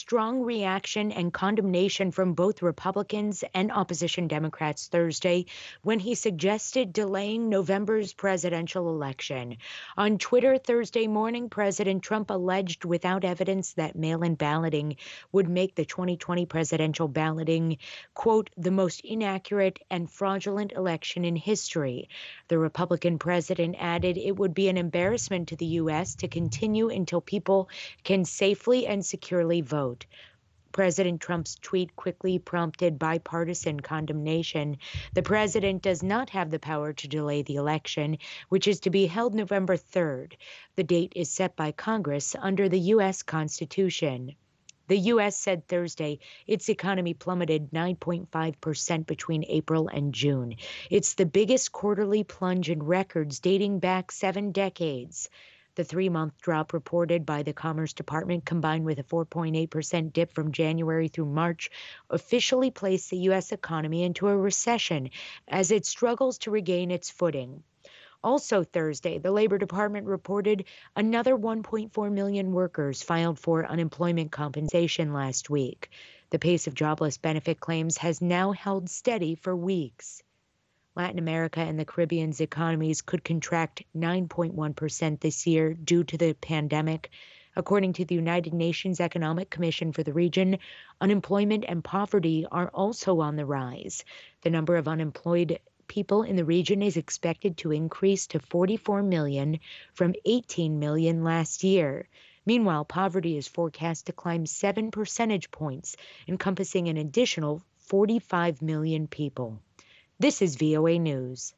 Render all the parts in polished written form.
strong reaction and condemnation from both Republicans and opposition Democrats Thursday when he suggested delaying November's presidential election. On Twitter Thursday morning, President Trump alleged without evidence that mail-in balloting would make the 2020 presidential balloting, quote, the most inaccurate and fraudulent election in history. The Republican president added it would be an embarrassment to the U.S. to continue until people can safely and securely vote. President Trump's tweet quickly prompted bipartisan condemnation. The president does not have the power to delay the election, which is to be held November 3rd. The date is set by Congress under the U.S. Constitution. The U.S. said Thursday its economy plummeted 9.5% between April and June. It's the biggest quarterly plunge in records dating back 7 decades. The 3-month drop reported by the Commerce Department, combined with a 4.8% dip from January through March, officially placed the U.S. economy into a recession as it struggles to regain its footing. Also Thursday, the Labor Department reported another 1.4 million workers filed for unemployment compensation last week. The pace of jobless benefit claims has now held steady for weeks. Latin America and the Caribbean's economies could contract 9.1% this year due to the pandemic. According to the United Nations Economic Commission for the region, unemployment and poverty are also on the rise. The number of unemployed people in the region is expected to increase to 44 million from 18 million last year. Meanwhile, poverty is forecast to climb 7 percentage points, encompassing an additional 45 million people. This is VOA News.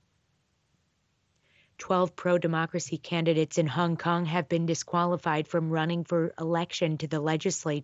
12 pro-democracy candidates in Hong Kong have been disqualified from running for election to the legislature